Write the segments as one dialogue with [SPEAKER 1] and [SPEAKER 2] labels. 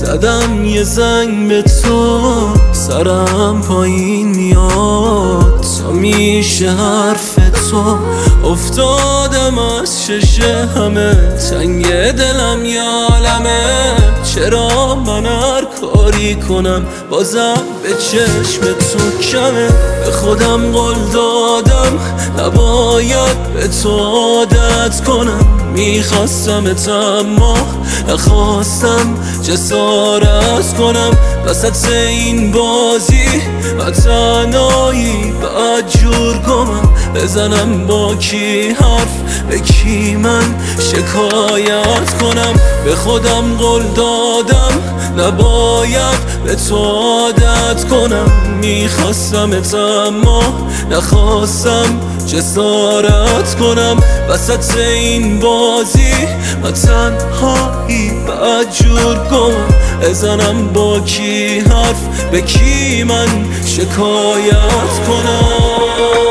[SPEAKER 1] زدم یه زنگ به تو، سرم پایین میاد تا میشه حرف تو. افتادم از ششه همه، تنگ دلم یالمه. چرا من هر کاری کنم بازم به چشم تو کمه؟ به خودم قول دادم نباید به تو عادت کنم. میخواستمت اما نخواستم جسارت کنم. وسط این بازی و تنهایی باید جور کنم. بزنم با کی حرف، به کی من شکایت کنم؟ به خودم قول دادم نباید به تو عادت کنم. میخواستمت اما نخواستم جسارت کنم. وسط این بازی و تنهایی باید جور کنم. بزنم با کی حرف، به کی من شکایت کنم؟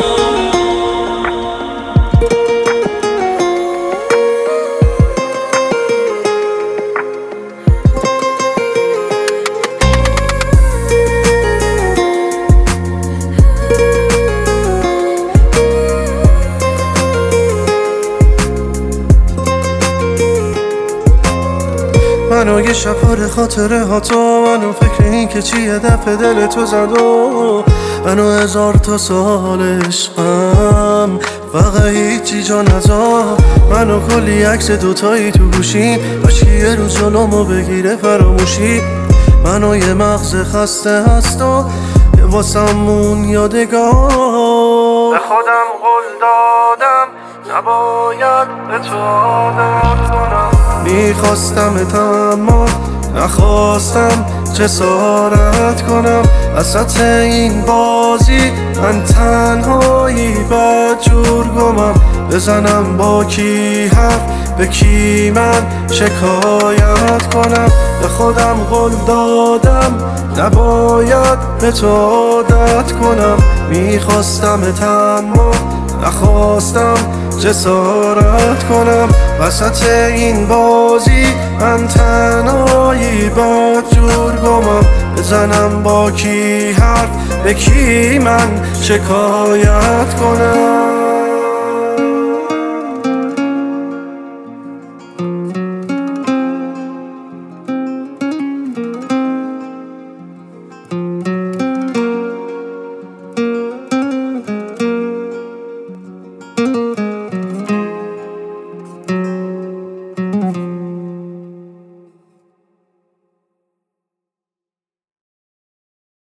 [SPEAKER 2] منو یه شب خاطره ها تو، منو فکر این که چیه دفع دل تو زد و منو 1000 تا سال عشقم فقط هیچی جا نزا. منو کلی عکس دوتایی تو گوشیم، کاشکی یه روز جلومو بگیره فراموشی. منو یه مغز خسته هست و یه واسمون یادگار. به خودم قول دادم نباید به تو عادت کنم. میخواستمت اما نخواستم جسارت کنم. وسط این بازی من تنهایی باید جور کنم. بزنم با کی حرف، به کی من شکایت کنم؟ به خودم قول دادم نباید به تو عادت کنم. میخواستمت اما نخواستم جسارت کنم. وسط این بازی من تنهایی باید جور کنم. بزنم با کی حرف، به کی من شکایت کنم؟